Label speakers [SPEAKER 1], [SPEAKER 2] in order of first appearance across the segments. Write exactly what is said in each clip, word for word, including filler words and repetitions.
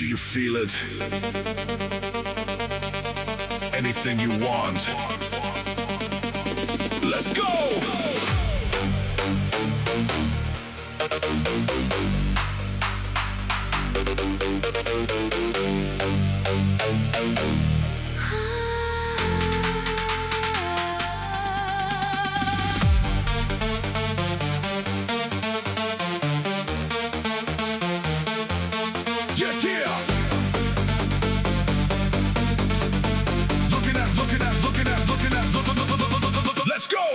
[SPEAKER 1] Do you feel it? Anything you want. Let's go! Yeah, yeah. Looking at, looking at, looking at, looking at, look, look, look, look, look, look, look, look. Let's go.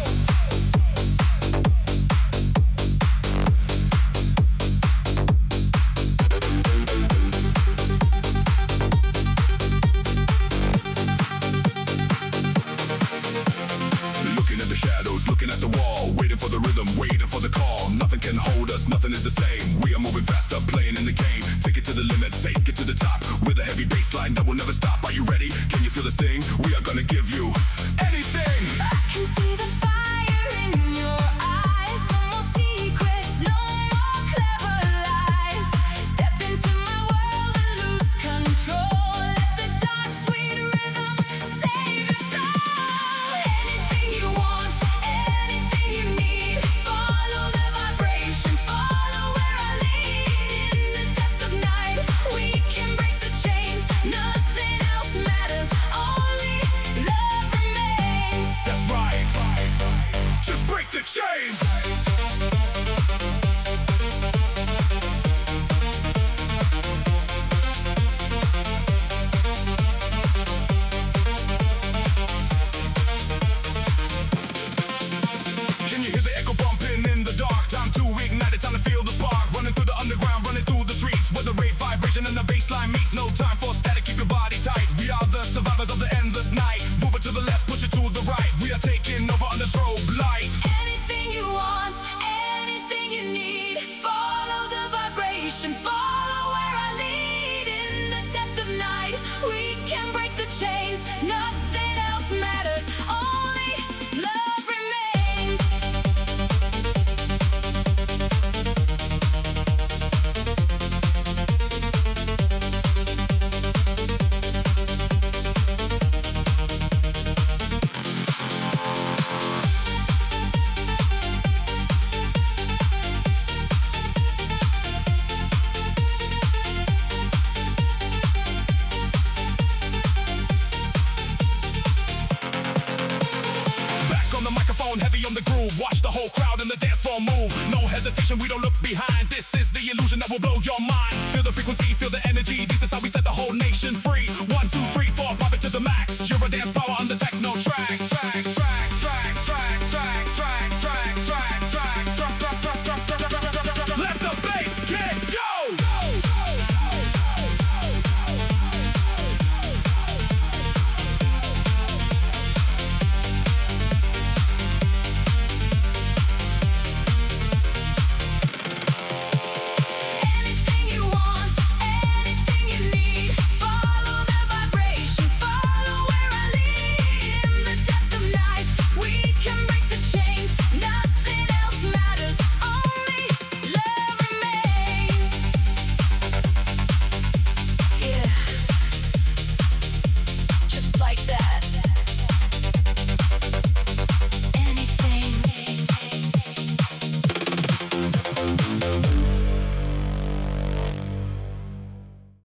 [SPEAKER 1] Looking at the shadows, looking at the wall, waiting for the rhythm, waiting for the call. Nothing can hold us, nothing is the same. We are moving faster, playing in the game. Take it to the limit, take it to the top. With a heavy bass line that will never stop. Are you ready? Can you feel this thing? We are gonna give you anything.
[SPEAKER 2] I can see the fire in your eyes. No more secrets, no more clever lies. Step into my world and lose control. Let the dark, sweet rhythm save your soul. Anything you want, anything you need. Follow the vibration, follow where I lead. In the depth of night, we can break the chains. Nothing else matters, only love remains.
[SPEAKER 1] That's right. Just break the chains. Can you hear the echo bumping in the dark? Time to ignite it, time to feel the spark. Running through the underground, running through the streets, where the rave vibration and the bassline meets. No time for static, keep your body tight. We are the survivors of the endless night. Move it to the left, push it to the right. We are taking over on the strobe light.
[SPEAKER 2] Anything you want, anything you need. Follow the vibration, follow where I lead. In the depth of night, we can break the chains. Nothing else matters, only love remains.
[SPEAKER 1] Back on the microphone, heavy on the groove. Watch the whole crowd in the dance floor move. No hesitation, we don't look behind. This is the illusion that will blow your mind. Feel the frequency, feel the energy. This is how we set the whole nation free. One, two, three, four, pop it to the max. You're a dance power on the techno track.